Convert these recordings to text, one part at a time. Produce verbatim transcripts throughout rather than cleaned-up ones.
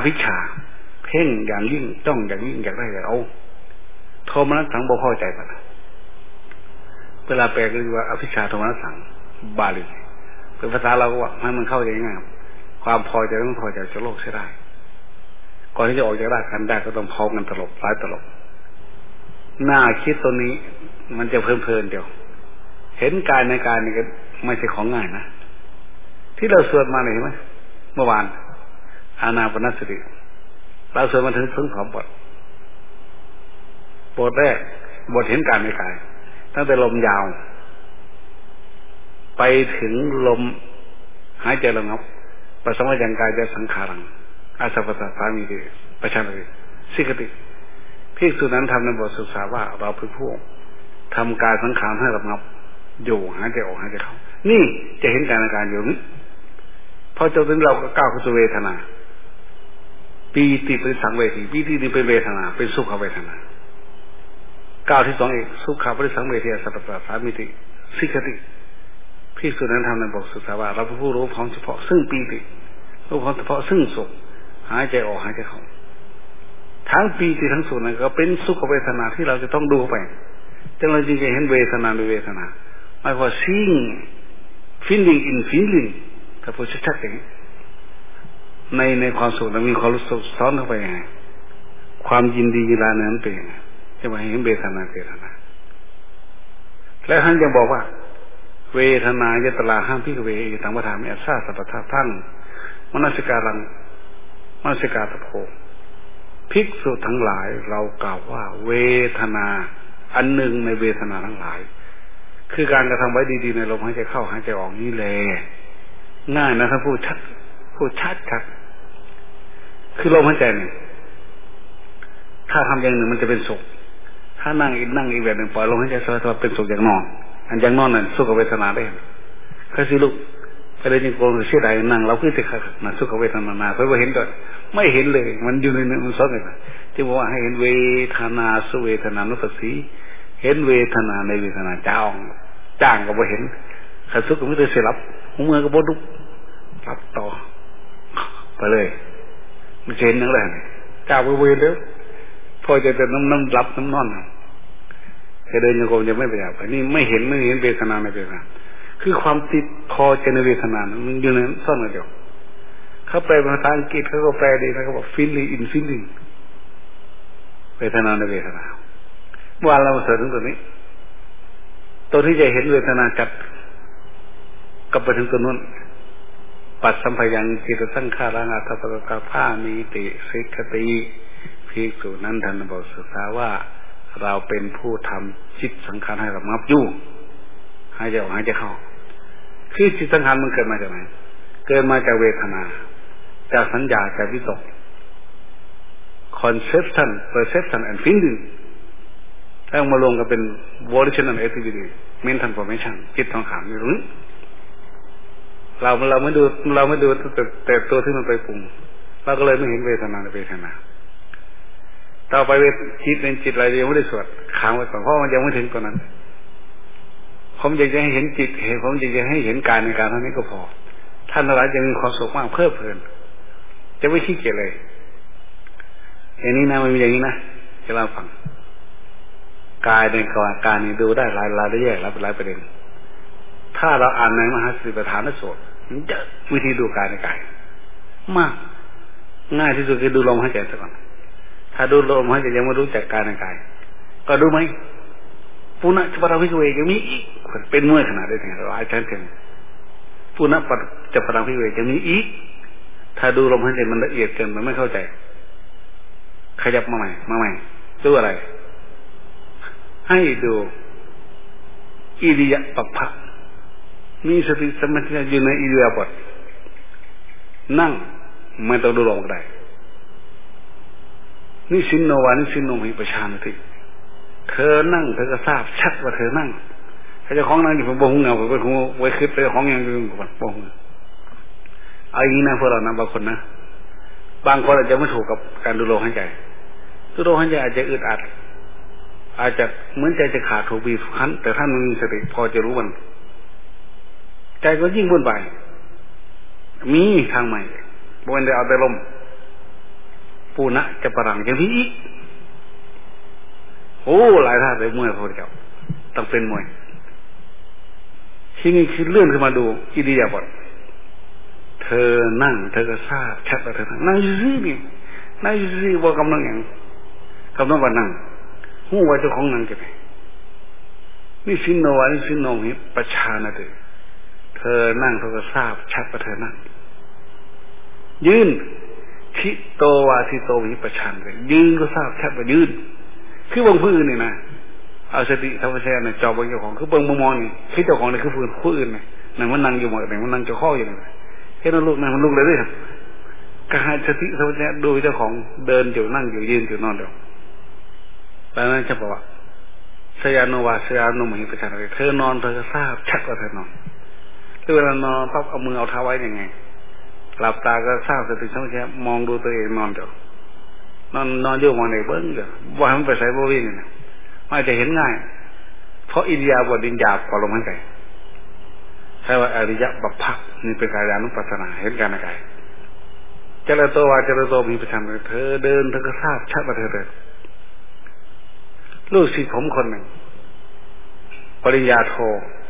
วิชชาเพ่งอย่างยิ่งจ้องอย่างยิ่งอยากได้อยากเอาโทมนัสสังบ่พอใจปะเวลาแปลก็เรียกว่าอภิชาโทมนัสสังบาลีเป็นภาษาเราก็ว่าให้มันเข้าใจง่ายความพอใจต้องพอใจจะโลกใช่ได้ก่อนที่จะออกจากรากันได้ก็ต้องพร้อมกันตลบหลายตลบหน้าคิดตัวนี้มันจะเพลินๆเดียวเห็นกายในกายนี่ก็ไม่ใช่ของง่ายนะที่เราสวดมาเห็นไหมเมื่อวานอานาปานสติเราสวดมาถึงถึงสองบทบทแรกบทเห็นกายในกายตั้งแต่ลมยาวไปถึงลมหายใจระงับปัสสาวะยังกายจะสังขารังอาสัพพะสามีติประชาติสิกติภิกษุนั้นทำในบทศึกษาว่าเราเป็นผู้ทำกายสังขารให้ระงับอยู่หายใจออกหายใจเข้านี่จะเห็นการอาการอยู่นี้พอจนถึงเราก็ก้าวเข้าสู่เวทนาปีติเป็นสังเวทีปีตินี่เป็นเวทนาเป็นสุขเวทนาก้าวที่สองเอกสุขเป็นสังเวทีสัพพะสามิติสิกติภิกษุนั้นทำในบทศึกษาว่าเราเป็นผู้รู้พร้อมเฉพาะซึ่งปีติรู้พร้อมเฉพาะซึ่งสุขหายใจออกหายใจเข้าทั้งปีติทั้งสุขนั้นก็เป็นสุขเวทนาที่เราจะต้องดูไปจึงเราจึงจะเห็นเวทนาโดยเวทนาหมายความ seeing feeling in feeling ถ้าพูดชัดๆอย่างนี้ในในความสุขนั้นมีความรู้สึกซ้อนเข้าไปยังไงความยินดียินร้ายนั้นเป็นยังไงจะมาเห็นเวทนาเวทนาและท่านยังบอกว่าเวทนายตลาห้ามพิกเวตังปทามิอัสสาสัพพะทั้งมนสิการังมนสิกาตโภภิกษุทั้งหลายเรากล่าวว่าเวทนาอันหนึ่งในเวทนาทั้งหลายคือการกระทำไว้ดีๆในลมหายใจเข้าหายใจออกนี่แหละง่ายนะถ้าพูดชัดพูดชัดชัดคือลมหายใจเนี่ยถ้าทำอย่างหนึ่งมันจะเป็นสุขถ้านั่งอีกนั่งอีกแบบหนึ่งปล่อยลมหายใจสบายๆเป็นสุขอย่างนอนอันอย่างนอนนั่นสุขเวทนาได้ก็สิลูกไปเลยจริงโกงเสียดายนั่งเราคือจะขัดนะสุขเวทนาเพราะว่าเห็นด้วยไม่เห็นเลยมันอยู่ในนั้นมันซ้อนกันที่บอกว่าให้เห็นเวทนาสุเวทนานุปัสสีเห็นเวทนาในเวทนาจ้างจ้างก็บ่เห็นขัดสุขก็ไม่ได้เสียรับหัวมือก็บ่ดุรับต่อไปเลยมันเห็นนั่นแหละจ้างไปเวรแล้วพอจะจะน้ำน้ำรับน้ำนอนจะเดินยังคงจะไม่ไปอยากไปนี่ไม่เห็นไม่เห็นเวทนาในเวทนาคือความติดพอใจในเวทนามันอยู่ในนั้นซ่อนกันอยู่เขาแปลภาษาอังกฤษเขาก็แปลดีนะเขาบอก feeling in feeling เวทนาในเวทนาเมื่อวานเราเสริมถึงตัวนี้ตัวที่จะเห็นเวทนาจัดกับไปถึงตัวนู้นปัดสัมภยังจิตสังขารังอัตถปกาผ้ามีติสิกติภิกษุนั้นท่านบอกศึกษาว่าเราเป็นผู้ทำจิตสังขารให้ระงับอยู่หายใจออกหายใจเข้าคือจิตสังขารมันเกิดมาจากไหนเกิดมาจากเวทนาจากสัญญาจากวิตก conception perception and feeling ถ้ามารวมกันเป็น volitional activity mental formation จิตสังขารนี่รู้เราเราไม่ดูเราไม่ดูแต่แต่ตัวที่มันไปปรุงเราก็เลยไม่เห็นเวทนาในเวทนาต่อไปเวทจิตเป็นจิตอะไรยังไม่ได้สวดค้างไว้ก่อนเพราะมันยังไม่ถึงตัวนั้นผมอยากจะให้เห็นจิตเห็นผมอยากจะให้เห็นการในการเท่านี้ก็พอท่านทั้งหลายจะมีความสุขมากเพลิดเพลินจะไม่ขี้เกียจเลยอย่างนี้นะมันมีอย่างนี้นะจะเล่าฟังกายในกายการนี้ดูได้หลายรายละเอียดหลายหลายประเด็นถ้าเราอ่านในมหาสติปัฏฐานสูตรมันจะวิธีดูกายในกายมากง่ายที่สุดคือดูลมหายใจซะก่อนถ้าดูลมหายใจยังไม่รู้จักกายในกายก็ดูไหมปุณณจะปราวิเวยังมีอีกเป็นมวยขนาดได้ไงเราอาจารย์เก่งปุณณจะปราวิเวยังมีอีกถ้าดูลมหายใจมันละเอียดเกินมันไม่เข้าใจขยับมาใหม่มาใหม่ดูอะไรให้ดูอิริยาบถมีสติสมาธิอยู่ในอิริยาบถนั่งไม่ต้องดูลมก็ได้นี่สินโนวานิสินโนมิประชานติเธอนั่งเธอก็ทราบชัดว่าเธอนั่งถ้าเจ้าของนั่งอยู่ผมบ่งเงาผมก็คงไว้คิดไปของอย่างอื่นก่อนบ่งเอาอย่างนี้นะพวกเรานะบางคนนะบางคนอาจจะไม่ถูกกับการดูลมหายใจดูลมหายใจอาจจะอึดอัดอาจจะเหมือนใจจะขาดถูกบีบคั้นแต่ท่านมีสติพอจะรู้มันใจก็ยิ่งวุ่นวายมีทางใหม่บนเดียวเอาแต่ลมปูนะจะปรังยังมีอีกโอ้หลายท่าเลยมวยพระพุทธเจ้าต้องเป็นมวยที่นี่คือเลื่อนขึ้นมาดูอิริยาบถเธอนั่งเธอก็ทราบชัดว่าเธอนั่งนั่งอยู่ซี่นี่นั่งอยู่ซี่ว่ากำลังอย่างกำลังว่านั่งหูว่าเจ้าของนั่งจะไปนี่สินโนวานี่สินโนมิประชานะเธอเธอนั่งเธอก็ทราบชัดว่าเธอนั่งยืนทิโตวาทิโตมิประชาเลยยืนก็ทราบชัดว่ายืนคือบางพื้นนี่นะเอาสติธรรมชาตินะจอบางเจ้าของคือเบิ่งมองนี่คือเจ้าของนี่คือพื้นผู้อื่นนะนั่งมันนั่งอยู่หมดนั่งมันนั่งเจ้าข้ออยู่นั่นเห็นมันลุกนั่งมันลุกเลยด้วยครับการให้สติธรรมชาติดูเจ้าของเดินอยู่นั่งอยู่ยืนอยู่นอนอยู่แต่นั้นจะบอกว่าสยานโนวาสยานโนมหิประชาเลยเธอนอนเธอก็ทราบชัดว่าเธอนอนคือเวลานอนปั๊บเอามือเอาเท้าไว้ยังไงหลับตาก็ทราบสติธรรมชาติมองดูตัวเองนอนอยู่นอนนอนอยู่มองในเบิ้งอยู่ว่ามันไปใส่บ่วิ่งนี่มันจะเห็นง่ายเพราะอิริยาบถดินหยาบกว่าลมหายใจใช่ว่าอริยบัพพะนี่เป็นกายานุปัสสนาเห็นการกายเจริญตัววาเจริญตัวมีประชันเธอเดินเธอก็ทราบชัดว่าเธอเดินลูกศิษย์ผมคนหนึ่งปริญญาโท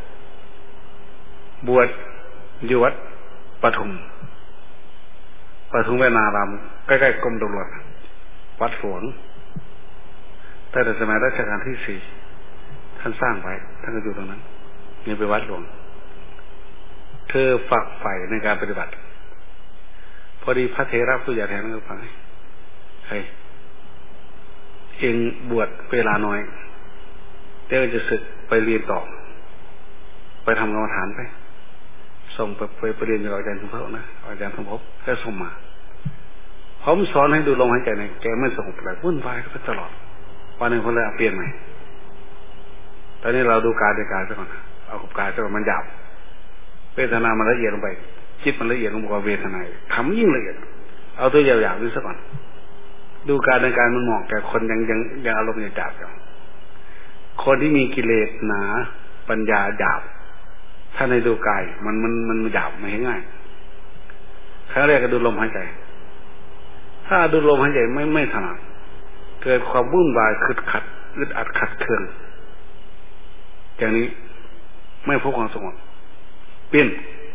บวชอยู่วัดปทุมปทุมเวนารามใกล้ๆกรมตำรวจวัดหลวงแต่ในสมัยรัชกาลที่สี่ท่านสร้างไว้ท่านก็อยู่ตรงนั้นนี่เป็นวัดหลวงเธอฝักใฝ่ในการปฏิบัติพอดีพระเถระผู้ใหญ่แทนก็ฟังเฮ้ยเองบวชเวลาน้อยเดี๋ยวจะศึกไปเรียนต่อไปทำกรรมฐานไปส่งไปไปเรียนกับอาจารย์สมภพนะอาจารย์สมภพก็ส่งมาผมสอนให้ดูลมหายใจเนี่ยแกไม่สงบเลยวุ่นวายก็ตลอดวันหนึ่งคนเลยเปลี่ยนใหม่ตอนนี้เราดูกายในกายซะก่อนเอากับกายซะก่อนมันหยาบเวทนามันละเอียดลงไปจิตมันละเอียดลงกว่าเวทนาทำยิ่งละเอียดเอาตัวหยาบๆดูซะก่อนดูกายในกายมันเหมาะแก่คนยังยังยังอารมณ์หยาบอยู่คนที่มีกิเลสหนาปัญญาหยาบถ้าในดูกายมันมันมันหยาบไม่ง่ายครั้งแรกก็ดูลมหายใจถ้าดูลมหายใจไม่ไม่ถนัดเกิดความวุ่นวายคึดขัดอึดอัดขัดเคืองอย่างนี้ไม่พบความสงบเปลี่ยน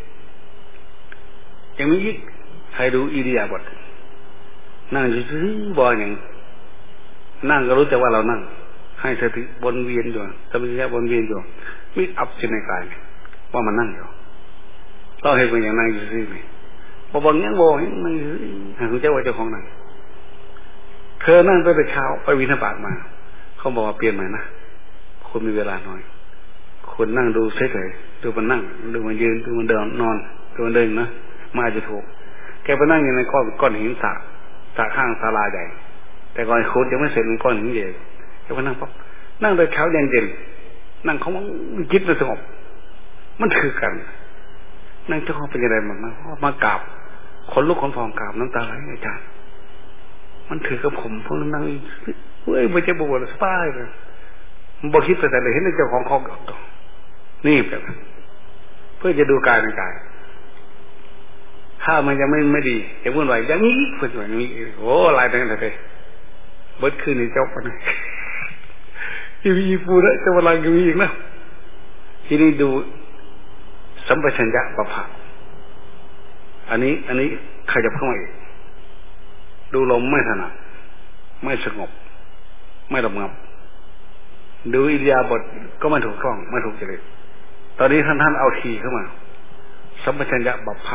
อย่างนี้ยิ่งใครดูอิริยาบถนั่งอยู่ซื่อบ่อยอย่างนั่งก็รู้จักว่าเรานั่งให้สติวนเวียนอยู่สติวนเวียนอยู่มิอับจิตในกายว่ามันนั่งอยู่ต้องให้เป็นอย่างนั่งอยู่ซื่อนี่บ่บ่ยังบ่ยังนั่งอยู่ให้รู้จักว่าเจ้าของนั่งเธอนั่งตั้งแต่เช้าไปวินาบาตมาเขาบอกว่าเปลี่ยนใหม่นะคุณมีเวลาน้อยคุณนั่งดูเฉยๆดูมันนั่งดูมันยืนดูมันเดินนอนดูมันเดินนะมาจะถูกแกไปนั่งอยู่ในก้อนก้อนหินสระสระข้างศาลาใหญ่แต่ก่อนโคตรยังไม่เสร็จเป็นก้อนหินใหญ่แกไปนั่งปั๊บนั่งแต่เช้ายันเย็นนั่งเขามันคิดมันสงบมันถือกันนั่งเจ้าของเป็นยังไงบ้างนะมากราบขนลุกขนพองกราบน้ำตาไหลอาจารย์มันถือกับผมพวกนั้นนั่งเฮ้ยไม่ใช่บวชสบายเลยมันบอกคิดไปแต่เลยเห็นเจ้าของเขานี่แบบเพื่อจะดูกายในกายถ้ามันยังไม่ไม่ดีจะวุ่นวายอย่างนี้เพื่อนอย่างนี้โอ้ลายทั้งนั้นเลยเบิดคืนนี้เจ้าปนอีวีปูนะจะมาลายกันอีกนะทีนี้ดูสัมปชัญญะปะภะอันนี้อันนี้ใครจะเข้ามาอีกดูลมไม่ถนัดไม่สงบไม่ระงับดูอิริยาบถก็ไม่ถูกต้องไม่ถูกจริตตอนนี้ท่านท่านเอาทีเข้ามาสัมปชัญญะปะภะ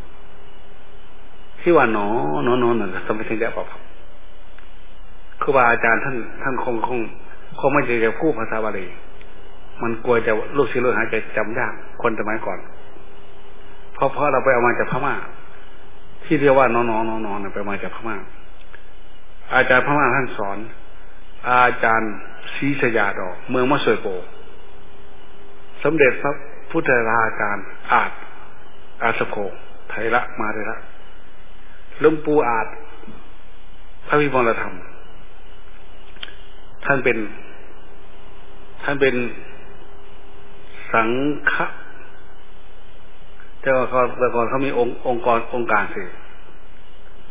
ที่ว่าหนอหนอหนอหนึ่งสัมปชัญญะปะภะครูบาอาจารย์ท่านท่านคงคงคงไม่จะพูดภาษาบาลีมันกลัวจะลูกศิษย์ลูกหาจะจำยากคนสมัยก่อนเพราะเพราะเราไปเอามาจากพม่าที่เรียกว่าหนอหนอหนอหนอไปมาจากพม่าอาจารย์พม่าท่านสอนอาจารย์ศรีสยาดอกเมืองมะสวยโปสมเด็จพระพุทธราชาอาจอาสโกไทระมาเถระหลวงปู่อาจพระวิมลธรรมท่านเป็นท่านเป็นสังฆะแต่ว่าเขาแต่ก่อนเขามีองค์องค์กรองค์การสิ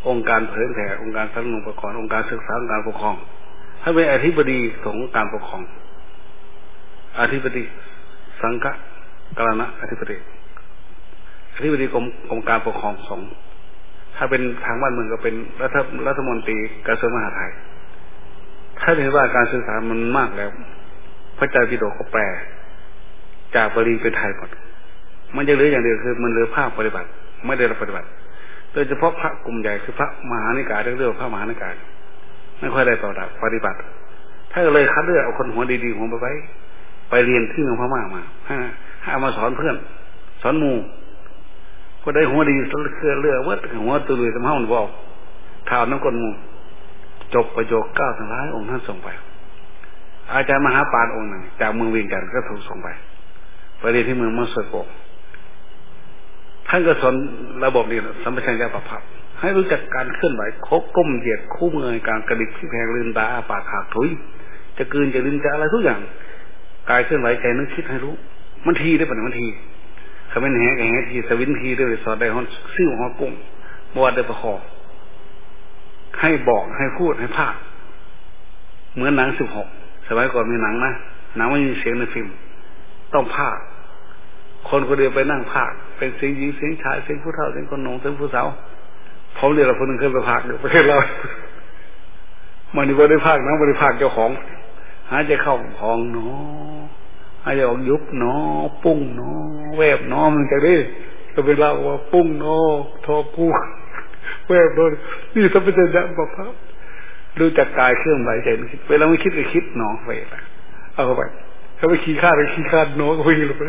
องค์การเผยแผ่องค์การสนับสนุนประกอบองค์การศึกษาองค์การปกครองถ้าเป็นอธิบดีของการปกครองอธิบดีสังฆกรณะอธิบดีอธิบดีกรมกรมการปกครองสงฆ์ถ้าเป็นทางบ้านเมืองก็เป็นรัฐรัฐมนตรีกระทรวงมหาดไทยถ้าเห็นว่าการศึกษามันมากแล้วพระเจ้าปิฎกก็แปลจากบาลีเป็นไทยหมดมันจะเหลืออย่างเดียวคือมันเหลือภาคปฏิบัติไม่ได้รับปฏิบัติโดยเฉพาะพระกลุ่มใหญ่คือพระมหานิกายเรียกว่าพระมหานิกายไม่ค่อยได้ต่อดับปฏิบัติถ้าเลยคัดเลือกเอาคนหัวดีๆหัวไปไว้ไปเรียนที่เมืองพม่ามาให้เอามาสอนเพื่อนสอนหมู่ก็ได้หัวดีเคลื่อนเรือวัดหัวตุลุยสมห้องบอกข่าวน้ำก้นหมู่จบประโยคเก้าทั้งหลายองค์ท่านส่งไปอาจารย์มหาปานองค์หนึ่งจากเมืองเวียงจันทร์ก็ถูกส่งไปไปเรียนที่เมืองมัสโกท่านก็สอนระบบนี้สัมปชัญญะประภัพให้รู้จักการเคลื่อนไหวโคกก้มเหยียดคู่มือการกระดิกที่แพงลืมตาอาปากขากถุยจะกลืนจะลืมจะอะไรทุกอย่างกายเคลื่อนไหวใจนึกคิดให้รู้มันทีได้ปะเนี่ยมันทีเขาไม่แหกแหกทีสวินทีด้วยสอดได้ฮอนซิ่วฮอกุ้งบวชได้ประคอให้บอกให้พูดให้ภาคเหมือนหนังสิบหกสมัยก่อนมีหนังนะหนังไม่มีเสียงในฟิล์มต้องภาคคนคนเดียวไปนั่งภาคเป็นเสียงหญิงเสียงชายเสียงผู้เฒ่าเสียงคนหนุ่มเสียงผู้สาวผมเรียกเราคนหนึ่งเคยไปภาคอยู่ประเทศเรามันนี่ไม่ได้ภาคนะไม่ได้ภาคเจ้าของหาจะเข้าของเนาะหาจะออกยุบเนาะปุ้งเนาะแวบเนาะมันจะได้ก็เป็นเราว่าปุ้งเนาะทอกูแวบเนาะนี่ถ้าเป็นจะแบบภาพดูจากกายเครื่องไหวใจมันคิดเวลาไม่คิดก็คิดเนาะไปเอาเข้าไปเขาไปขี้ข้าไปขี้ข้าเนาะก็ไปลงไป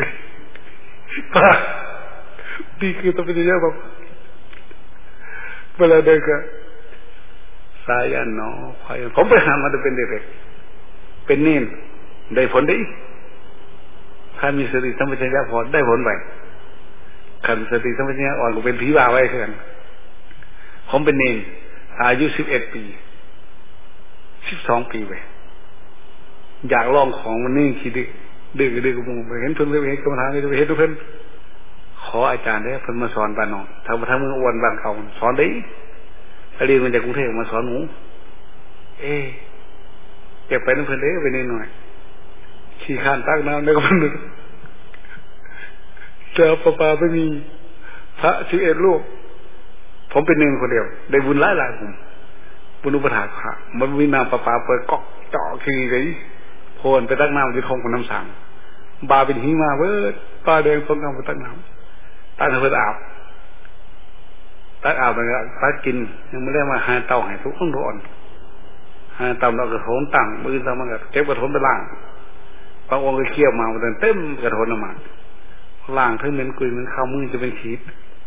นี่คือต้องเป็นอย่างแบบเวลาเด็กอะสายันเนาะพายผมไปหามาจะเป็นเด็กๆเป็นเน้นได้ผลได้ถ้ามีสติสัมปชัญญะพอได้ผลไปขันสติสัมปชัญญะอ่อนก็เป็นผีบ้าไว้เท่านั้นผมเป็นเน้นอายุสิบเอ็ดปีสิบสองปีไปอยากลองของมันนี่คิดดิดื้อดื้อกูมึงไปเห็นเพิ่นไปเห็นกรรมฐานไปเห็นทุกเพิ่นขออาจารย์ได้เพิ่นมาสอนบ้านน้องทำมาทั้งมืออ้วนบ้านเขาสอนได้เรียนมาจากกรุงเทพมาสอนหนูเอ๊ะเก็บไปนั่นเพิ่นเด้ไปนิดหน่อยขี้ข้านตักน้ำแล้วก็มันเจอปลาปลาไม่มีพระสิบเอ็ดลูกผมเป็นหนึ่งคนเดียวได้บุญหลายหลายผมบุญอุปถากพระมันมีน้ำปลาปลาเปิดก๊อกเจาะขี้เลยโพนไปตักน้ำที่คลองคนน้ำสังบาเป็นหิมาเว้ยปลาแดงต้นกำไปตักน้ำตักเพื่ออาบตักอาบไปก็ตักกินยังไม่ได้มาหาเต่าให้ทุกคนร้อนหาเต่าเรากระโถนตั้งมือเรามันก็เก็บกระโถนไปล่างบางองค์ก็เคี่ยวมามันเต็มกระโถนออกมาล่างทั้งเหม็นกุยเหม็นข้าวมือจะเป็นขีด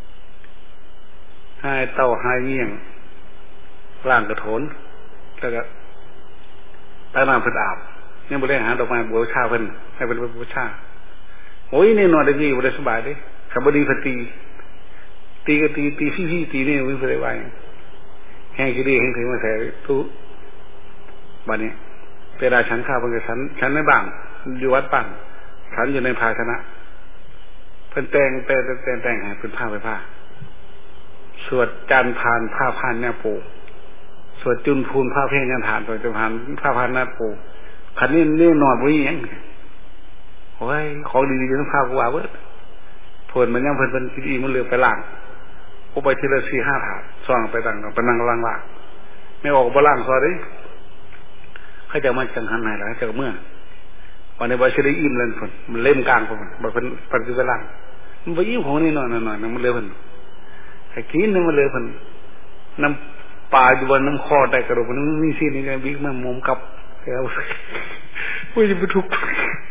ให้เต่าให้เงี้ยงล่างกระโถนแล้วก็ตักน้ำเพื่ออาบเนี่ยบริหารดอกไม้บัวชาเพิ่นให้เป็นบัวชาโอ้ยนี่นอนได้ดีบริสบายดิขับบดีพตีตีก็ตีตีพี่พี่ตีนี่ไม่เคยไหวแห้งกี่ดีแห้งถึงมาใส่ทุบันนี้เวลาฉันข้าวเพิ่นกับฉันฉันในบ้านอยู่วัดปั่นฉันอยู่ในภาชนะเพิ่นแต่งแต่งแต่งแต่งให้เป็นผ้าไปผ้าสวดจันทานผ้าพันเนี่ยปูสวดจุนพูนผ้าเพ่งยันฐานสวดจุนพานผ้าพันหน้าปูขันนี้นี่นอนวิ่งยังโอ้ยของดีๆต้องพากูว่าเว้ยผลมันยังเพิ่นเป็นดีมันเลือกไปล่างกูไปทีละสี่ห้าถาดส่องไปต่างไปนั่งล่างล่างไม่ออกบ่ล่างซอดิเขาจะมาจังหันไหนล่ะเขาจะเมื่อวันนี้บาชิได้อิ่มเลยเพิ่นมันเล่มกลางเพิ่นมันเป็นปฏิบัติล่างมันไปอิ่มของนี่นอนนอนมันเลยเพิ่นไอ้กินนี่มันเลยเพิ่นน้ำปลาอยู่บนน้ำคอได้กระดูกมันมีสิ่งนี้ไงบิ๊กมันมุมกับแล้วว่าจะไปทุกข์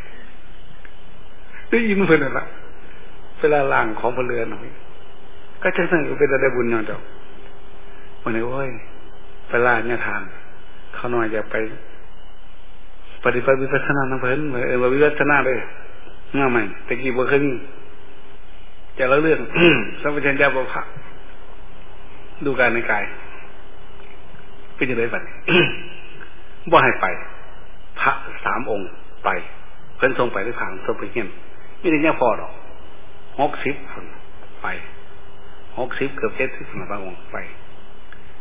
ได้ยินเพื่อนนั่นแหละเวลาล่างของพลเรือนหน่อยก็ใช่สั่งเป็นอะไรบุญอย่างเดียววันนี้โอ้ยเวลาเนี่ยทานเขาหน่อยจะไปปฏิบัติวิปัสสนาน้ำเพลินเออวิปัสสนาเลยง่ายไหมแต่กี่บ่เคยมีจะเล่าเรื่อง สัมปชัญญะประภักดูการในกายเป็นยังไงบ้าง ว่าให้ไปพระสามองค์ไปเพิ่นทรงไปด้วยทางทรงไปเงี้ยไม่ได้เนี่ยพอหรอกหกสิบคนไปหกสิบเกือบเจ็ดสิบคนบางองค์ไป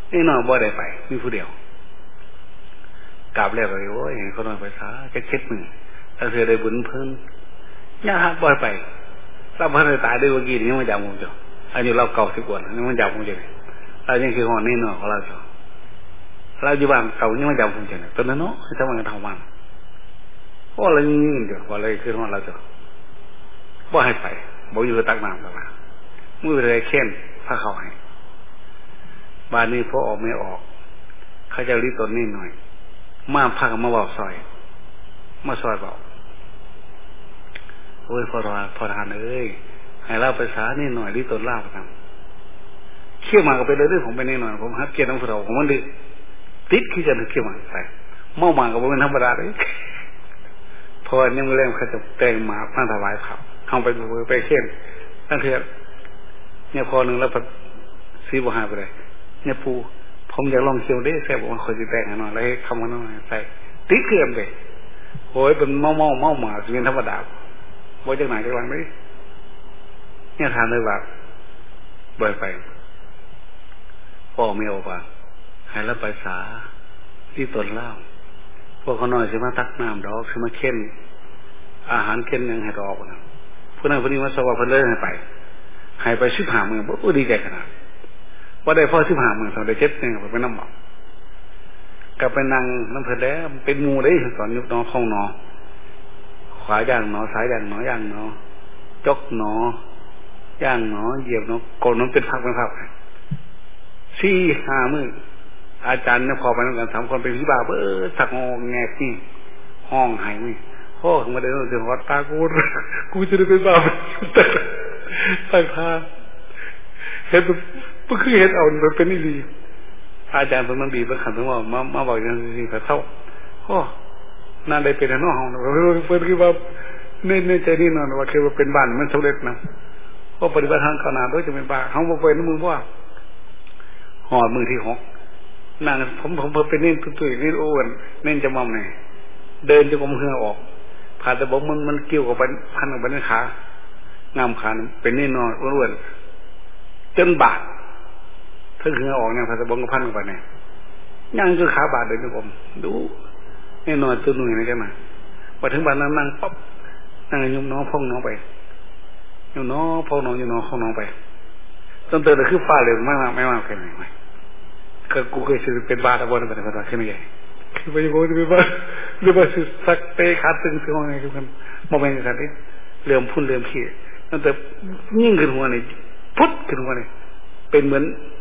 นี่น้อยบ่ได้ไปมีผู้เดียวกราบแล้วก็โอ้ยเห็นเขานอนไปซะแค่เช็ดมือถ้าเธอได้บุญเพิ่นย่าฮักบ่ไปเราเพิ่นตายได้เมื่อกี้นี่มันจับมุมจ้ะอายุเราเก่าสิบกว่านี่มันจับมุมจ้ะเรายังคือหอนนี่เนาะของเราจ้ะเราอยู่บ้านเก่านี่มันจับมุมจ้ะตอนนั้นเนาะถ้ามันทำมันโอ้เรายิ่งจ้ะว่าเลยคือหอนเราจ้ะบ่ให้ไปบ่อยู่ตักน้ำแล้วนะมือเลยเข้มพาเขาให้บ้านนี้พอออกไม่ออกเขาจะรีบต้นนี่หน่อยมาพักมาบอกซอยมาซอยบอกโอ้ยพอรอพอทานเอ้ยให้เล่าภาษานี่หน่อยรีบต้นเล่ากันเขี่ยวมาก็ไปเลยด้วยผมไปนี่หน่อยผมฮับเกียรติน้องเราผมมันดื้อติดขี้กันเขี่ยวมาใส่เมาหมาก็เป็นธรรมดาเลยพอเนี่ยมือแรงเขาจะแต่งมาตั้งถวายเขาเอาไปไปเข้มตั้งเถื่อนเนี่ยพอหนึ่งแล้วซีบหาไปเลยเนี่ยปูผมอยากลองเคี่ยวได้แซ่บว่าคนจะแต่งหน่อยแล้วให้คำว่าน้อยใส่ติดเกลือเลยโอ้ยเป็นเมาเมาเมาหมาเป็นธรรมดาว่าจากไหนจากหลังนี้เนี่ยทานเลยว่าบ่อยไปพ่อไม่เอาป่ะให้แล้วไปสาที่ตนเล่าพวกเขาหน่อยสิมาตักน้ำดอกสิมาเค้นอาหารเค้นยังให้ดอกนะผู้นั้นผู้นี้มาสวะเพิ่นเลยให้ไปให้ไปชิบหาเมืองโอ้ดีใจขนาดว่าได้พ่อชิบหาเมืองสองได้เจ็ดเนี่ยไปน้ำหมอกกับไปนั่งน้ำเพลินแล้วเป็นงูได้สอนยุบน้อคงนอขวาย่างหนอซ้ายย่างหนอย่างหนอจกหนอย่างหนอเหยียบหนอโกนน้ำเป็นพักเป็นพักสี่ห้ามืออาจารย์เนี่ยพอไปนั่งกันสามคนเป็นพี่บ่าวเออสักงอแงพี่ห้องหายมือพ่อของมาเดินเดินวัดตากูกูจะได้เป็นบ่าวแต่ตั้งท่าเห็นเพิ่งเห็นเอามันเป็นนี่ดีอาจารย์เป็นมันดีเป็นขันทั้งว่ามามาบอกอย่างนี้แต่เท่าโอ้น่าได้เป็นน้องห้องนะเพื่อนคือว่าเน้นเน้นใจนี่นอนว่าคือว่าเป็นบ้านมันสำเร็จนะเพราะปฏิบัติทางขนาดด้วยจะเป็นบ้าเขาบอกเป็นมือว่าหอดมือที่หกนั่งผมผมเป็นเน้นตุ้ยเน้นอ้วนเน้นจะมองไงเดินจะกลมเหือออกผ่านแต่บอกมันมันเกี่ยวกับพันกับบันขางามขาเป็นเน้นนอนอ้วนจนบาดถ้าเหือออกเนี่ยผ่านแต่บอกกับพันกับเนี่ยยังคือขาบาดเดินจะกลมดูแน่นอนตัวหนุ่ยนะใช่ไหมพอถึงบ้านนั่งนั่งปั๊บนั่งยุ่มน้องพ่องน้องไปยุ่มน้องพ่องน้องยุ่มน้องพ่องน้องไปจนเตือนคือฟ้าเลยไม่มากไม่มากแค่ไหนไหมก็กูเคยซื้อเป็นบาตะบนเป็นบาตะขึ้นมาใหญ่คือไปยังกูจะเป็นบาหรือว่าซื้อสักเตะขาตึงซื้อมาไงคือมันมองไปในสถานที่เลื่อมพุ่นเลื่อมขี้ตั้งแต่ยิ่งขึ้นหัวนี่พุทธขึ้นหัวนี่เป็นเหมือน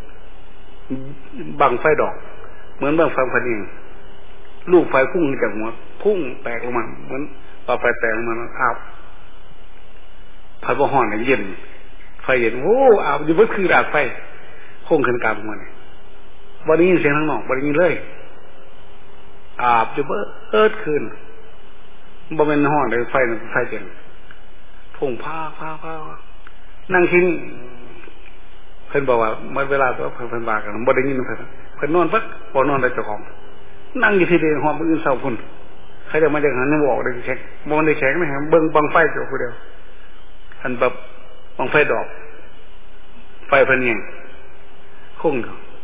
บังไฟดอกเหมือนบังไฟพันเองลูกไฟพุ่งจากหัวพุ่งแตกลงมาเหมือนต่อไฟแตกลงมาอ้าวไฟบ่ห่อนเย็นไฟเย็นโอ้อ้าวอยู่บนคือดาดไฟพุ่งขึ้นกลางหัวนี่บริยินเสียงทางนอกบริยินเลยอาบอยู่เบิดเอิดขึ้นบ่เป็นห้องเลยไฟไฟเย็นพุ่งพาพาพานั่งที่นี่เพิ่นบอกว่าเมื่อเวลาตัวเพิ่นบากันบ่ได้ยินเพิ่นเพิ่นนอนพักบ่นอนได้เจ้าของนั่งอยู่ที่เดียวห้องมื้อเช้าพุ่นใครจะมาจากหันยังบอกได้แข็งบ่ได้แข็งนะฮะเบิ่งบังไฟเจ้าผู้เดียวอันแบบบังไฟดอกไฟเพิ่นยังคง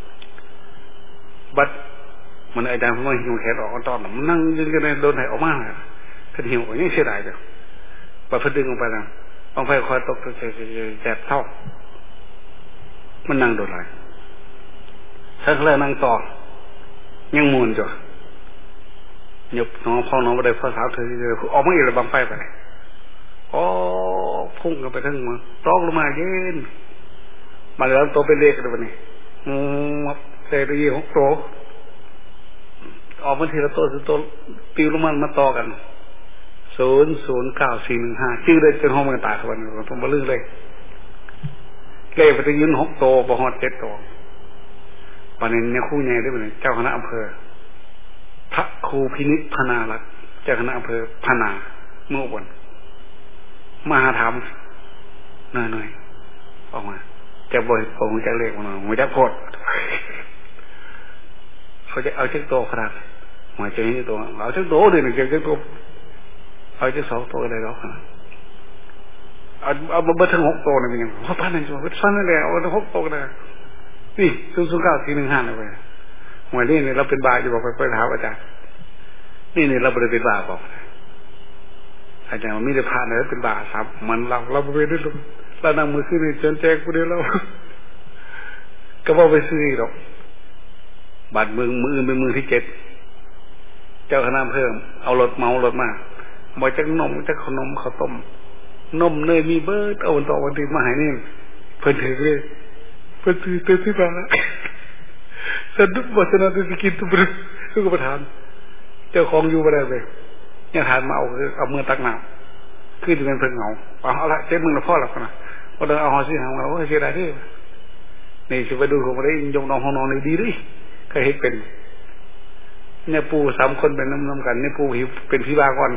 บัดมันอาจารย์เพิ่นมาหิวแขนออกตอนนั้นมันนั่งยืนกันในโดนไหออกมาเพิ่นหิวยังเสียดายจ้ะบัดเพิ่นดึงออกไปแล้วบังไฟคอยตกแสบเท่ามันนั่งโดนไหลถ้าเลยนั่งต่อยังมูนจ้ะหยุบน้องพ่อน้องไปได้พ่อสาวเธอเจอออกมาอีกเลยบังไฟไปอ๋อพุ่งกันไปทั้งมันตอกลงมาเย็นมาแล้วตัวเป็นเล็กเลยวันนี้อืมเศษยี่หกโตออกมาทีละโตสิโตปิวลงมามาต่อกันศูนย์ศูนย์เก้าสี่หนึ่งห้าชื่อเลยจนห้องมันตายวันนี้ผมมาลื่นเลยเลขไปจะยืนหกโตบ่หอดเจ็ดโตวันนี้เนี่ยคู่ใหญ่ด้วยเนี่ยเจ้าคณะอำเภอพระครูพินิจพนารักษ์เจ้าคณะอำเภอพนาเมื่อวันมหาธรรมหน่อยหน่อยออกมาจะบ่อยผมจะเลขมันมันจะโคตรเขาจะเอาเชือกโตขนาดหัวใจนี่ตัวเอาเชือกโตเลยหนึ่งเชือกโตเอาเชือกสองโตอะไรแล้วขนาดเอาเอาเบอร์ทั้งหกโตนี่เป็นยังเพราะพันนั่นชัวร์พันนั่นแหละเอาทั้งหกโตเลยนี่ศูนย์ศูนย์เก้าสี่หนึ่งห้าเลยไปหวยนี่เนี่ยเราเป็นบาอยู่บอกไปไปถามอาจารย์นี่เนี่ยเราไม่ได้เป็นบาบอกอาจารย์มันมีแต่พาเนี่ยเป็นบาซับมันเราเราไปด้วยเรานั่งมือขึ้นจนแจกผู้เดียวเราก็บอกไปซื้อหรอกบาดมือมือเป็นมือที่เจ็ดเจ้าคณะเพิ่มเอารถเมารถมาบอกจะนมจะขนมข้าวต้มนมเนยมีเบิร์ดเอาวันต่อวันทีมาหายนี่เพิ่นถือเลยเพิ่นถือเต็มที่บ้านสะดุดวัฒนธรรมกินตุบรึทุกประธานเจ้าของอยู่บ่ได้เลยเนี่ยทานมาเอาเอาเมื่อตักน้ำขึ้นเป็นเพิ่งเหงาเอาละเจ๊มึงละพ่อหลับนะพอเดินเอาหอสิหางเราโอ้ยเสียดายที่นี่สิไปดูของมาได้ยงน้องห้องนอนในดีด้วยก็เห็นเป็นเนี่ยปูสามคนเป็นน้ำน้ำกันเนี่ยปูหิวเป็นพี่บาก่อน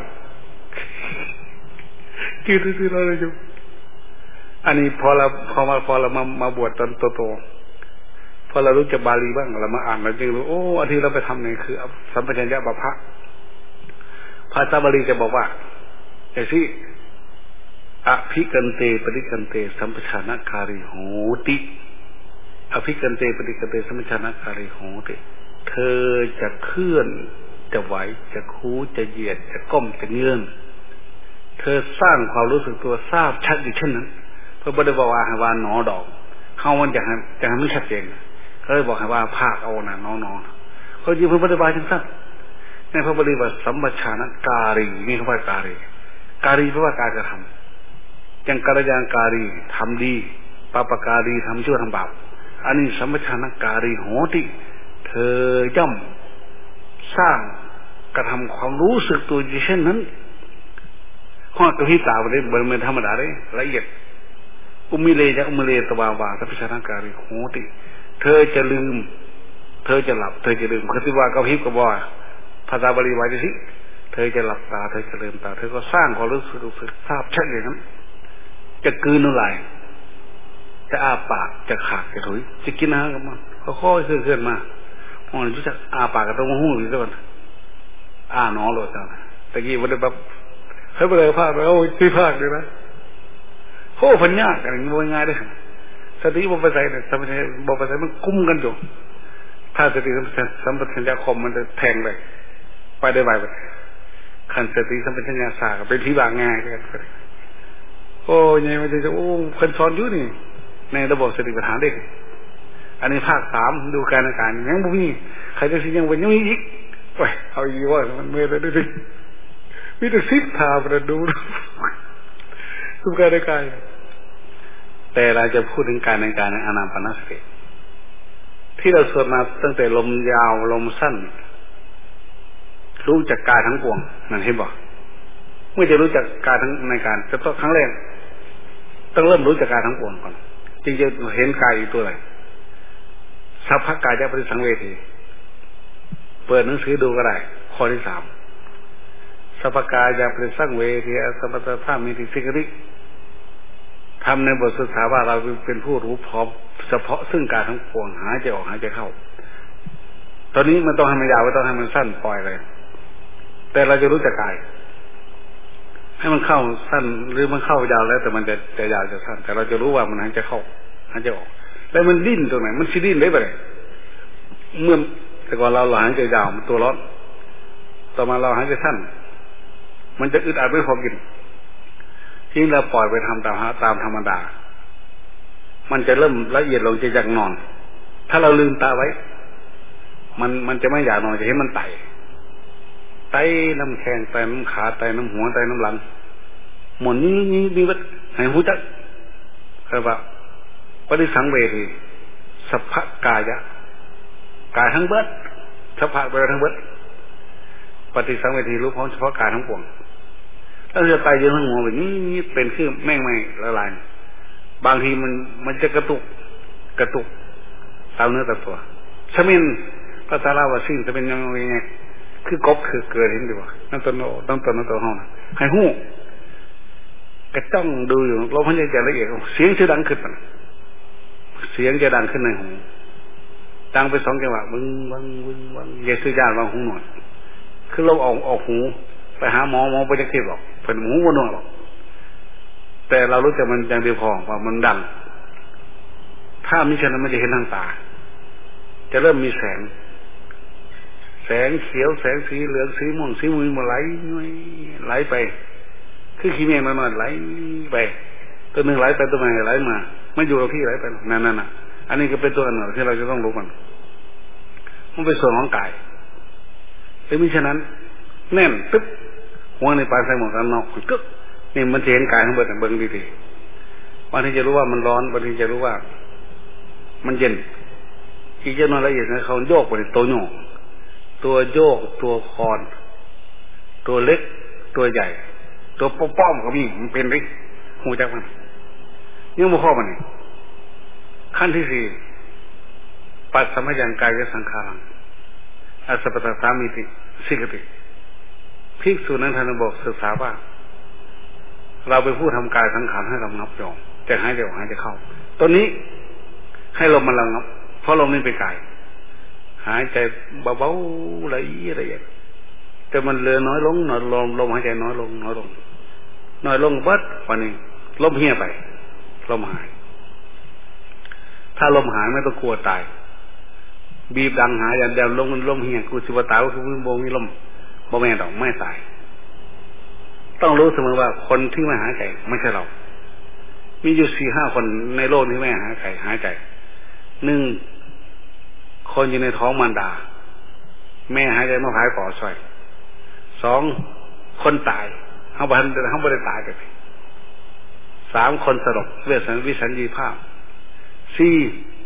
คือที่เราเลยอยู่อันนี้พอเราพอมาพอเรามามาบวชตอนโตๆพอเรารู้จักบาลีบ้างเรามาอ่านเราจึงรู้โอ้อันที่เราไปทำเนี่ยคือสัมปชัญญะบัพพะภาษาบาลีจะบอกว่าไอ้ที่อภิกันเตปฏิกันเตสัมปชานคาริโหติอภิกันเตปฏิกันเตสัมปชานคาริโหติเธอจะเคลื่อนจะไหวจะคูจะเหยียดจะก้มจะเงื้อนเธอสร้างความรู้สึกตัวทราบชัดอยู่เช่นนั้นเพื่อบ่ได้บอกว่าให้ว่าหนอดอกเข้ามันจะให้จะให้ไม่ชัดเจนก็เลยบอกให้ว่าภาคเอานะนอนๆเขาจริงเพื่อปฏิบัติทั้งสั้นในพระบาลีว่าสัมปชานการีนี่เขาว่าการีการีแปลว่าการกระทำอย่างกัลยาณการีทำดีปาปการีทำชั่วทำบาปอันนี้สัมปชานการีโหติเธอย่อมสร้างกระทำความรู้สึกตัวเช่นนั้นข้อกระพริบตาไปได้บริเวณธรรมดาได้ละเอียดอุมิเลจะอุมิเลตวาวาสัพพิชาการิโหติเธอจะลืมเธอจะหลับเธอจะลืมคือที่ว่ากระพริบก็บอกภาษาบาลีไว้ดิสิเธอจะหลับตาเธอจะลืมตาเธอก็สร้างความรู้สึกรู้สึกทราบชัดอย่างนั้นจะกลืนน้ำลายจะอ้าปากจะขากจะถุยจะกินอาหารกับมันค่อยๆเคลื่อนๆมาพอรู้จักอ้าปากกับตรงหูอยู่ซะก่อนอ้าหนอโลดจ้าตะกี้วันเดียวแบบเขาไปเลยภาคแล้วที่ภาคเลยนะโอ้พันยากอะไรงี้ง่ายได้สติบวปใส่เนี่ยสมัยบวปใส่มันกุ้มกันอยู่ถ้าสติสัมปชัญญะคมมันจะแทงเลยไปได้ไวไปขันสติสัมปชัญญะสาเป็นที่บางง่ายกันโอ้ยมันจะโอ้คนสอนอยู่นี่ในระบบสติปัฏฐานเด็กอันนี้ภาคสามดูการอาการยังบุมีใครจะสิยังเป็นยังอีกโอ้ยเอาอีกว่ามันเมื่อได้ดิมีแต่ซิปทาประดูทุกการในกายแต่เราจะพูดถึงการในการในอานาปานสติที่เราสวดมาตั้งแต่ลมยาวลมสั้นรู้จักกายทั้งปวงนั่นเห็นบอกเมื่อจะรู้จักกายทั้งในการจะต้องครั้งแรกต้องเริ่มรู้จักกายทั้งปวงก่อนจึงจะเห็นกายอยู่ตัวไหนสัพพกายะปฏิสังเวทีเปิดหนังสือดูก็ได้ข้อที่สามสัพพกายะปฏิสังเวทีสัพพะธาตุมีติสิกริทำในบทศึกษาว่าเราเป็นผู้รู้พร้อมเฉพาะซึ่งการทั้งปวงหายใจออกหายใจเข้าตอนนี้มันต้องให้มันยาวไม่ต้องให้มันสั้นปล่อยเลยแต่เราจะรู้จักกายให้มันเข้าสั้นหรือมันเข้ายาวแล้วแต่มันจะจะยาวจะสั้นแต่เราจะรู้ว่ามันหายใจเข้าหายใจออกแล้วมันดิ้นตรงไหนมันชิดิ้นได้ไปเลยเมื่อแต่ก่อนเราเราหายใจยาวมันตัวร้อนต่อมาเราหายใจสั้นมันจะอึดอัดไม่พอกินที่เราปล่อยไปทำตามตามธรรมดามันจะเริ่มละเอียดลงจะอยากนอนถ้าเราลืมตาไว้มันมันจะไม่อยากนอนจะเห็นมันไต่ไต่น้ำแข้งไต่น้ำขาไต่น้ำหัวไต่น้ำหลังหมดนี้นี้นี่วัดให้หูจักคือว่าปฏิสังเวทีสัพพกายะกายทั้งเบิดสัพพะไปทั้งเบิดปฏิสังเวทีรู้พร้อมเฉพาะกายทั้งปวงถ้าจะไต่ยืนทั้งหัวแบบนี้นี่เป็นคือแม่งไม่ละลายบางทีมันมันจะกระตุกกระตุกตามเนื้อตามตัวชมินภาษาลาวสิ่งจะเป็นยังไงคือกบคือเกิดเห็นดีว่านั่นตัวโน้นั่นตัวนั่นตัวห้องให้หู้กระจ้องดูอยู่ลมหายใจจะละเอียดเสียงจะดังขึ้นเสียงจะดังขึ้นในหูดังไปสองจังหวะมึงวังมึงวังเยสุญาณวังหูหนวดคือเราออกออกหูไปหาหมอหมอไปจะเทียบหรอกเป็นหูวนหรอกแต่เรารู้จักมันอย่างเดียวพอว่ามันดังถ้ามิฉะนั้นมันจะเห็นทางตาจะเริ่มมีแสงแสงเขียวแสงสีเหลืองสีม่วงสีม่วงมันไหลไหลไปคือขี้เมฆมันไหลไปตัวหนึ่งไหลไปตัวใหม่ไหลมาไม่อยู่กับที่ไหลไปนั่นนั่นน่ะอันนี้ก็เป็นตัวอันหนึ่งที่เราจะต้องรู้มันมันเป็นส่วนของกายแต่มิฉะนั้นแน่นตึ๊บหัวในปลายใส่หมวกกันนอกกึ๊บนี่มันจะเห็นกายทั้งหมดแต่เบิ้งดีๆบางทีจะรู้ว่ามันร้อนบางทีจะรู้ว่ามันเย็นอีกเจ้าน้อยละเอียดนะเขาโยกไปตัวโยกตัวโยกตัวคอนตัวเล็กตัวใหญ่ตัวป้อมๆก็มีมันเป็นริหูจักมันยังไม่พอมันนี่ขั้นที่สี่ปัจสัมภยังกายสังขารังอสัพพะสามิติสิกติภิกษุนั้นท่านบอกศึกษาว่าเราไปพูดทำกายสังขารให้ระงับยอมจะหายใจออกหายใจเข้าตัวนี้ให้ลมมันระงับเพราะลมนี่เป็นกายหายใจเบาๆละเอียดละเอียดแต่มันเหลือน้อยลงน้อยลงลมหายใจน้อยลงน้อยลงน้อยลงบัดวันนี้ลมเหี่ยไปลมหายถ้าลมหายไม่ต้องกลัวตายบีบดังหาอย่างเดียวลมมันลมเหี่ยกูสิบตายก็คือโบมีลมบ่แม่ดอกไม่ตายต้องรู้เสมอว่าคนที่ไม่หายใจไม่ใช่เรามีอยู่สี่ห้าคนในโลกนี้ไม่หายใจหายใจหนึ่งคนอยู่ในท้องมารดาแม่หายใจมาพายปอดช่วยสองคนตายเขาบันเขาไม่ได้ตายไปสามคนสลบเวสันวิสัญญีภาพสี่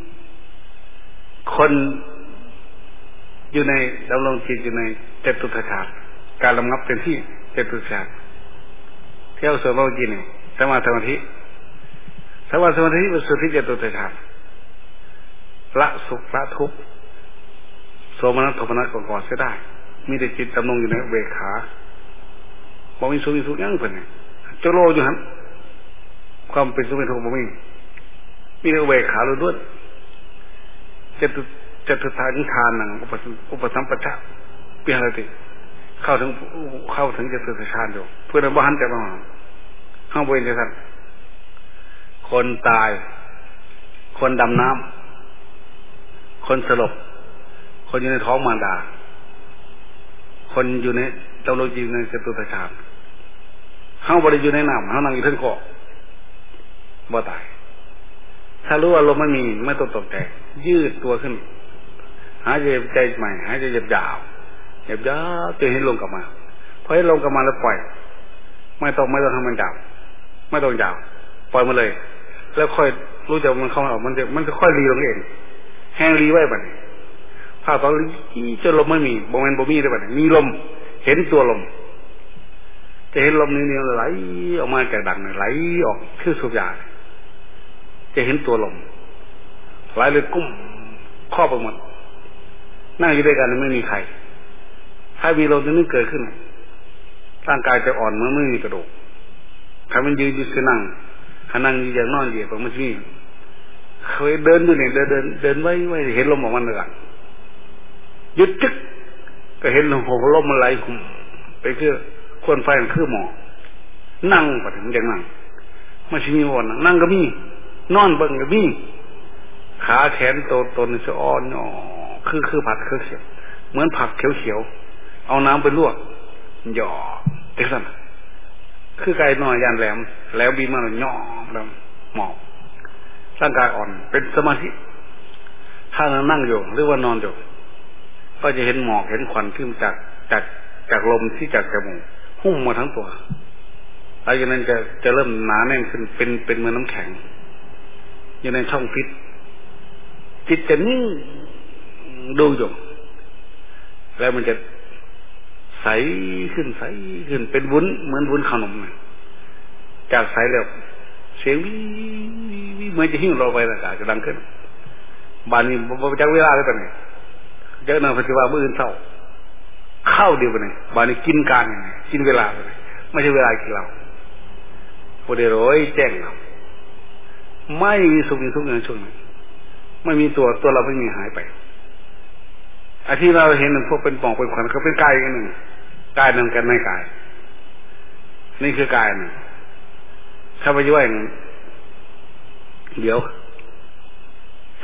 คนอยู่ในดำรงจิตอยู่ในเจตุตฌานการระงับเป็นที่เจตุตฌานเที่ยวสมาธินี่สมาสมาธิสมาสมาธิเป็นสุทธิเจตุตฌานละสุขละทุกข์โสมนัสโทมนัสก่อนๆเสียได้มีแต่จิตดำรงอยู่ในเวขาบ่มีสุขมีทุกข์ยังเป็นไงเจ้าโลอยู่หันความเป็นสุขเป็นทุกข์บ่มีมีแต่เวขาล้วนๆจตุจตุทานิทานังอุปอุปสัมปชะเปียอะไรติเข้าถึงเข้าถึงจตุทฌานอยู่เพื่อนบ้านจะมาข้างบนจะท่านคนตายคนดำน้ำคนสลบคนอยู่ในท้องมารดาคนอยู่ในเจ้าโลกีในจตุตฌานข้างบนอยู่ในน้ำข้างนั่งอยู่ทั้งเกาะบ่ตายถ้ารู้ว่าลมไม่มีไม่ต้องตกใจยืดตัวขึ้นหายใจใจใหม่หายใจหยับยาวหยับยาวจนให้ลงกลับมาพอให้ลงกลับมาแล้วปล่อยไม่ต้องไม่ต้องทำมันยาวไม่ต้องยาวปล่อยมาเลยแล้วค่อยรู้จักมันเข้ามาออกมันจะมันจะค่อยรีลงเองแห้งรีไว้บัดนี้ถ้าตอนรีจนลมไม่มีบ่แม่นบ่มีได้บัดนี้มีลมเห็นตัวลมจะเห็นลมนี่ๆไหลออกมาจากดังไหลออกคือสุบยาจะเห็นตัวลมไหลเลยกุ้มครอบไปหมดนั่งอยู่ด้วยกันไม่มีใครถ้ามีลมตัวนี้เกิดขึ้นร่างกายจะอ่อนเมื่อไม่มีกระดูกถ้ามันยืนอยู่คือนั่งถ้านั่งอยู่อย่างนอนเหยียบมันจะมีเคยเดินอยู่เนี่ยเดินเดินเดินไว้ไว้เห็นลมออกมาเลยกันหยุดจึ๊กก็เห็นลมลมมันไหลไปคือควนไฟมันคือหมอนั่งไปถึงอย่างนั่งมันจะมีวันนั่งก็มีนอนเบิ่งก็มีขาแขนโตตนจะอ่อนหนอคือคือผัดคือเขียวเหมือนผักเขียวๆเอาน้ำไปลวกหยอเด็กสั่นคือไก่หน่อยยานแหลมแล้วบีมันหย่อแล้วหมอบร่างกายอ่อนเป็นสมาธิถ้าเรานั่งอยู่หรือว่านอนอยู่ก็จะเห็นหมอกเห็นควันขึ้นจากจากจากลมที่จากจมูกหุ้มมาทั้งตัวหลังจากนั้นจะจะเริ่มหนาแน่นขึ้นเป็นเป็นเหมือนน้ำแข็งอยู่ในช่องพิษจิตจะนิ่งดูอยู่แล้วมันจะใสขึ้นใสขึ้นเป็นวุ้นเหมือนวุ้นขนมจากใสแล้วเสียงวิวิเหมือนจะหิ้วเราไปอากาศจะดังขึ้นบานนี้พอจักเวลาได้ปะเนี่ยเจ้าหน้าที่ว่าเมื่ออื่นเศร้าเข้าเดียวไปเนี่ยบานนี้กินการกินเวลาไปไม่ใช่เวลากินเราพอเดี๋ยวร้อยแจ้งเราไม่มีสุขมีทุกข์ในช่วงนั้นไม่มีตัวตัวเราไม่มีหายไปไอ้ที่เราเห็นมันพวกเป็นปองเป็นขวัญเขาเป็นกายกันหนึ่งกายหนึ่งกันไม่กายนี่คือกายหนึ่งถ้าไปย่อยเดี๋ยว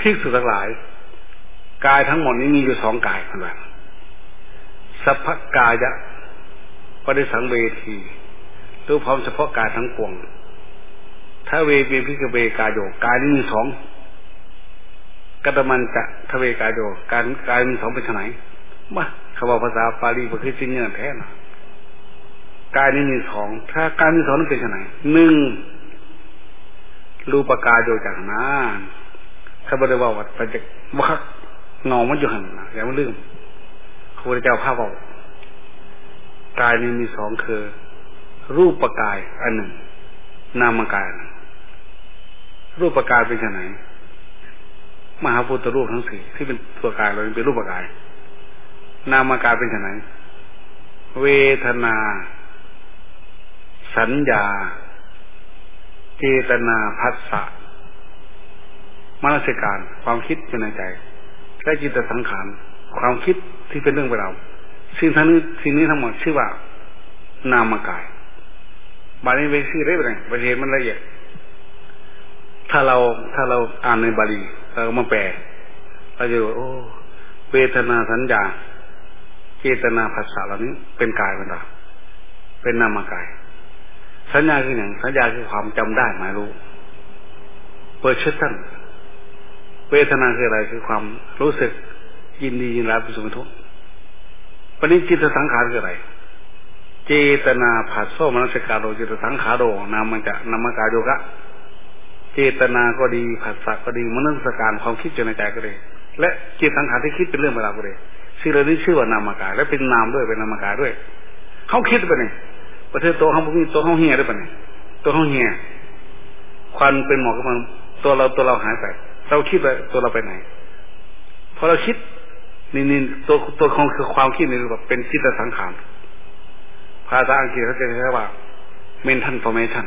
ภิกษุทั้งหลายกายทั้งหมดนี้มีอยู่สองกายกันว่าสัพพกายะปฏิสังเวทีรู้พร้อมเฉพาะกายทั้งปวงถ้าเวเวพิกเวกายโยกายนี้มีสองกัตมันจะทเวกายโยการกายมีสองเป็นไงมาคำว่าภาษาปาลีก็คือจริงเงื่อนแท้นะกายนี้มีสองถ้ากายมีสองนั้นเป็นไงหนึ่งรูปกายโยจากนั้นถ้าบริวารวัดไปจะวักเงามันอยู่หันนะอย่ามาลืมพระพุทธเจ้าภาพบอกกายนี้มีสองคือรูปกายอันหนึ่งนามกายรูปกายเป็นไงมหาพุทธรูปทั้งสี่ที่เป็นตัวกายเราเป็นรูปกายนามกายเป็นไงเวทนาสัญญาเจตนาภัสสะมนสิการความคิดอยู่ในใจและจิตสังขารความคิดที่เป็นเรื่องไปเราสิ่งทั้งนี้สิ่งนี้ทั้งหมดชื่อว่านามกายบาลีไปชื่อได้ไหมบาลีมันละเอียดถ้าเราถ้าเราอ่านในบาลีเรามาแปลเราจะรู้โอ้เวทนาสัญญาเจตนาภัสสะเหล่านี้เป็นกายเป็นเราเป็นนามกายสัญญาคืออย่างสัญญาคือความจำได้หมายรู้เปิดชัดตั้งเวทนาคืออะไรคือความรู้สึกยินดียินร้ายเป็นสุขทุกข์ปณิจิตสังขารคืออะไรเจตนาผัสโสมนสิการโดจิตสังขารโดนามันจะนามกายโยกะเจตนาก็ดีผัสสะก็ดีมนสิการความคิดอยู่ในใจก็ดีและจิตสังขารที่คิดเป็นเรื่องเวลาก็ดีสิ่งเหล่านี้ชื่อว่านามกายและเป็นนามด้วยเป็นนามกายด้วยเขาคิดไปไหนประเทศตัวเขาไม่มีตัวเขาเหี่ยได้ปะเนี่ยตัวเขาเหี่ยควันเป็นหมอกกับมันตัวเราตัวเราหายไปเราคิดว่าตัวเราไปไหนพอเราคิดนี่นี่ตัวตัวของคือความคิดนี่แบบเป็นจิตสังขารภาษาอังกฤษเขาจะเรียกว่า mental formation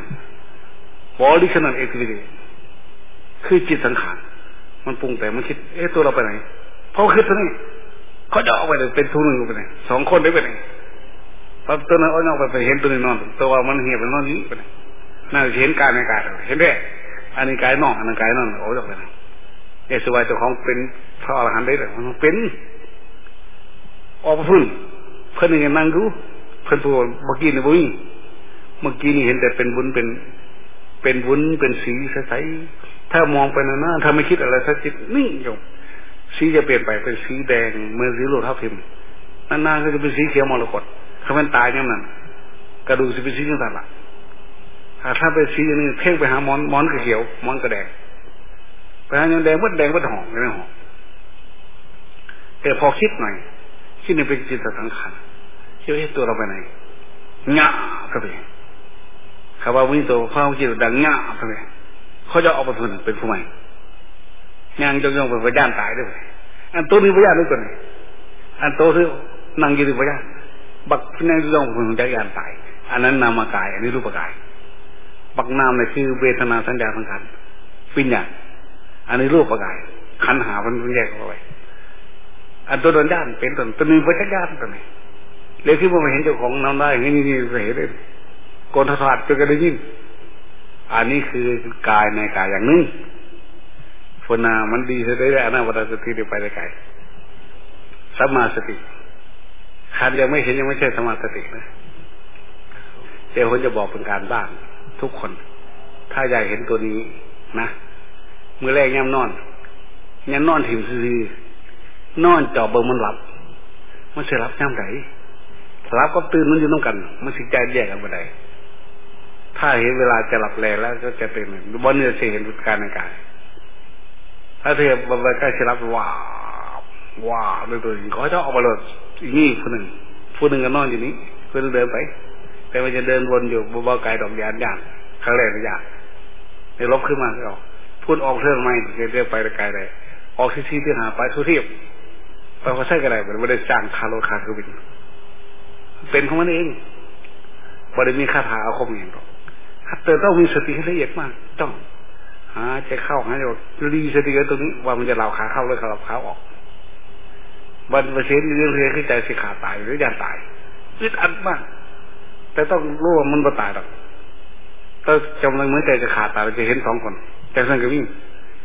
volitional activity คือจิตสังขารมันปรุงแต่มันคิดเอ๊ะตัวเราไปไหนเพราะคิดตัวนี้เขาจะเอาไปเลยเป็นทุนหนึ่งไปไหนสองคนได้ไปไหนพอตัวนั้นเอาออกไปไปเห็นตัวนี้นอนตัวว่ามันเหี่ยเป็นนอนนี้ไปไหนน่าจะเห็นกายในกายเห็นได้อันนี้กายนอกอันนั้นกายนั่นโอ้ยออกไปไหนเอสวายเจ้าของเป็นพระอรหันต์ได้เลยมันเป็นออกมาพึ่งเพื่อนยังนั่งดูเพื่อนตัวเมื่อกี้นี่บุ้ยเมื่อกี้นี่เห็นแต่เป็นวุ้นเป็นเป็นวุ้นเป็นสีใสๆถ้ามองไปนานๆถ้าไม่คิดอะไรสักจิตนิ่งอยู่สีจะเปลี่ยนไปเป็นสีแดงเมื่อสีโลทับทิมนานๆก็จะเป็นสีเขียวมรกตถ้ามันตายอย่างนั้นกระดูกจะเป็นสีต่างๆล่ะถ้าเป็นสีอย่างนี้เพ่งไปหาหมอนหมอนก็เขียวหมอนก็แดงไปหาอย่างแดงวัดแดงวัดหอมไม่หอมแต่พอคิดหน่อยคิดนี่เป็นจิตสังขารคิดว่าตัวเราไปไหนหงะก็ไปคำว่าวิโตเขาจิตดังหงะก็ไปเขาจะเอาไปเป็นเป็นผู้ใหม่ยังจะย่องเป็นพยานตายด้วยอันตัวนี้พยานด้วยกันอันโตที่นั่งยืนพยานบักที่นั่งย่องเป็นพยานตายอันนั้นนามกายอันนี้รูปกายบักนามเนี่ยคือเวทนาสัญญาสังขารปิญญาอันนี้รูปกายขันหามันแยกออกไปอันตัวโดนย่านเป็นตัวตัวนึงพยานตัวนี้เลยที่ผมเห็นเจ้าของนำได้อย่างนี้นี่เห็นเลยโกนทศาสตร์จะกระดิ่งอันนี้คือกายในกายอย่างนึงฝนามันดีจะได้อนาวัตสติได้ไปได้ไกลสัมมาสติขันยังไม่เห็นยังไม่ใช่สัมมาสตินะเดี๋ยวผมจะบอกเป็นการบ้านทุกคนถ้าอยากเห็นตัวนี้นะเมื่อแรกย่ำนอนย่ำนอนถิ่มซื่อนอนจ่อเบิ่งมันหลับมันจะรับย่ำไหนหลับก็ตื่นมันอยู่น้ำกันมันสิใจแยกกันไปได้ถ้าเห็นเวลาจะหลับแลแล้วก็จะตื่นบนเนื้อจะเห็นการในกายถ้าเทียบมันใกล้จะรับว้าวว้าวเลยตัวนี้เขาจะออกมาเลยนี่ผู้หนึ่งผู้หนึ่งก็นอนอยู่นี้เพื่อนเดินไปแต่มันจะเดินวนอยู่เบาๆไกลดอกยานยานครั้งแรกเลยยากในลบขึ้นมาก็พูดออกเรื่องไม่เรื่อยไปไกลเลยออกที่ที่ที่หาไปทุเทียบไปเขาใช้กันอะไรมันไม่ได้จ้างคาโลคาคือบินเป็นของมันเองไม่ได้มีคาถาอาคมอย่างหรอกแต่ต้องมีสติให้ละเอียดมากต้องหาใจเข้าหาใจออกรีสติกันตรงนี้ว่ามันจะเหลาขาเข้าหรือเหลาขาออกวันประเสริฐเรื่องเรียนขึ้นใจสิขาตายหรือยานตายอึดอัดมากแต่ต้องรู้ว่ามันไม่ตายหรอกถ้าจำเลยเหมือนใจจะขาดตายเราจะเห็นสองคนแต่สั่งกับวิ่ง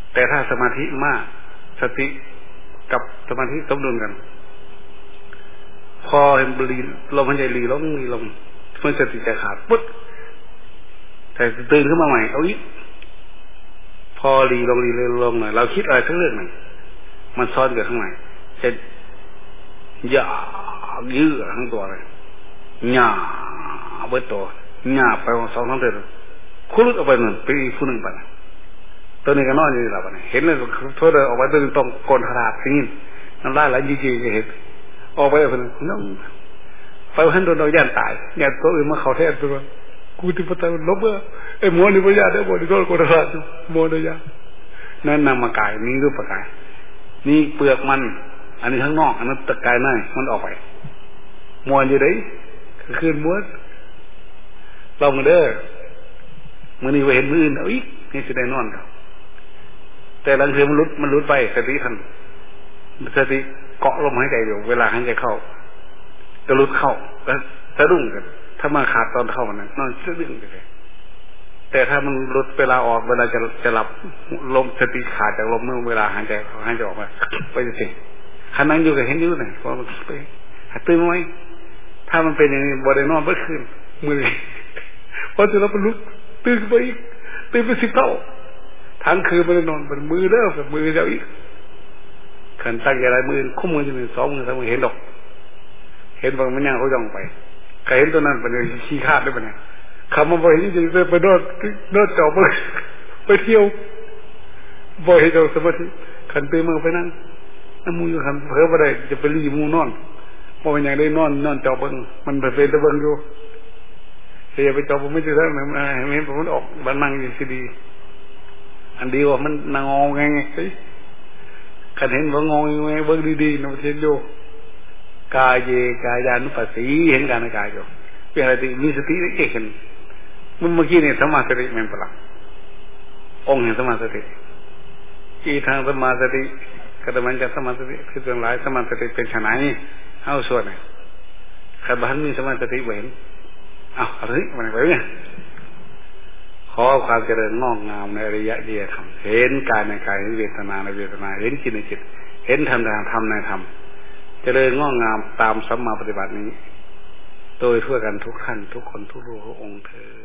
แต่ถ้าสมาธิมากสติกับสมาธิสมดุลกันพอเห็นลีลมหายใจลีลงลีลงเมื่อสติจะขาดปุ๊บแต่ตื่นขึ้นมาใหม่เอาอีกพอลีลงลีลงหน่อยเราคิดอะไรทั้งเรื่องหนึ่งมันซ้อนอยู่ข้างในจะหยาบยืดทั้งตัวเลยหยาบเบิดตัวหยาบไปสองสามเดือนคุรุดออกไปหนึ่งปีผู้หนึ่งไปตัวนี้ก็นอนอยู่หลับไปเห็นเลยโทษเลยออกไปตัวนึงต้องโกนขนาดสิ่งนี้น้ำลายไหลจีจีจะเห็นออกไปคนนึงน้องไปวันโดนเราย่านตายย่านตัวอื่นมาเขาแทนตัวกูที่พระเจ้าลบเบอร์ไอ้หมอนี่พระยาได้บอกที่โดนโกนขนาดหมอนี่ยานั่นนำมากายนี่รูปกายนี่เปลือกมันอันนี้ข้างนอกอันนั้นตะกายในมันออกไปมวนอยู่ได้คืนม้วนลองเด้อมื่อนี้ไปเห็นมืออื่นเอาอีกนี่จะได้นอนครับแต่หลังเสือมันลุดมันลุดไปสติทันสติเกาะลมหายใจอยู่เวลาหายใจเข้าก็ลุดเข้าก็สะดุ้งกันถ้ามาขาดตอนเข้ามันนอนสะดุ้งเลยแต่ถ้ามันลุดเวลาออกเวลาจะจะหลับลมสติขาดจากลมเมื่อเวลาหายใจหายใจออกมาไปสิขณะนั้นอยู่กับเห็นอยู่ไหนพอมันไปตื่นไหมถ้ามันเป็นอย่างนี้บริโนอนเมื่อคืนมือพอจะรับมันลุกตื่นไปอีกตื่นไปสิบเท่าทั้งคืนมันนอนมันมือเด้อแบบมือเจ้าอีกขันตั้งอะไรมือคุ้มมือจะหนึ่งสองมือสามมือเห็นดอกเห็นบางมันยังเขาย่องไปใครเห็นตัวนั้นเป็นขี้ขาดได้ปะเนี่ยคำมันบ่อยจริงๆไปโดดโดดจ่อมือไปเที่ยวบ่อยให้เราสมาธิขันเตมือไปนั่งน้ำมูอยู่ขันเผลอไปได้จะไปรีมูนอนพอมันยังได้นอนนอนจ่อเบิ้งมันไปเป็นตะเบิ้งอยู่เสียไปจ่อผมไม่จะได้ไหมเห็นผมมันออกบ้านนั่งอยู่สิดีอันดีว่ามันนางงไงไงเฮ้ยขันเห็นว่างงไงเบิ้งดีๆนะเช่นโยกายเยกายานุปัสสีเห็นการในกายอยู่เป็นอะไรที่มีสติได้เก่งเมื่อกี้เนี่ยสมาสติมันพลังองค์แห่งสมาสติอีทางสมาสติกระมันจะสมาสติคือเรื่องหลายสมาสติเป็นขนาดนี้เอาส่วนไหนขันบ้านมีสมาสติเห็นเอาอะไรมันไปเนี่ยขอความเจริญงอกงามในอริยะเดียธรรมเห็นกายในกายเห็นเวทนาในเวทนาเห็นจิตในจิตเห็นธรรมในธรรมในธรรมเจริญงอกงามตามสัมมาปฏิบัตินี้โดยทั่วกันทุกท่านทุกคนทุกรูปทุกองค์เธอ